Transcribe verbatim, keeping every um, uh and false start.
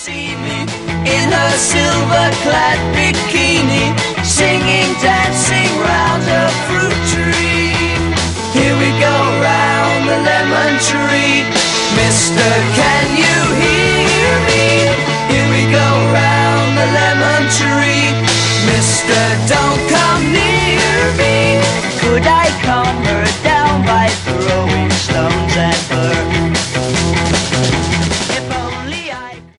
see me in her silver-clad bikini, singing, dancing round a fruit tree. Here we go round the lemon tree. Mister, can you hear me? Here we go round the lemon tree. Mister, don't come near me. Could I